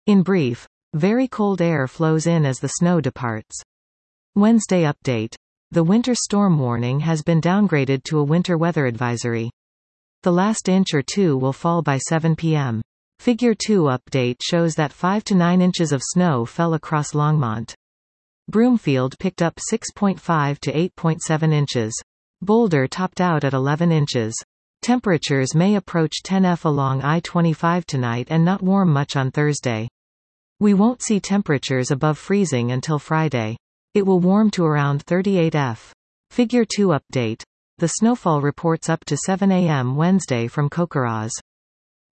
In brief, very cold air flows in as the snow departs. Wednesday update. The winter storm warning has been downgraded to a winter weather advisory. The last inch or two will fall by 7 p.m. Figure 2 update shows that 5 to 9 inches of snow fell across Longmont. Broomfield picked up 6.5 to 8.7 inches. Boulder topped out at 11 inches. Temperatures may approach 10°F along I-25 tonight and not warm much on Thursday. We won't see temperatures above freezing until Friday. It will warm to around 38°F. Figure 2 update. The snowfall reports up to 7 a.m. Wednesday from Kokoraz.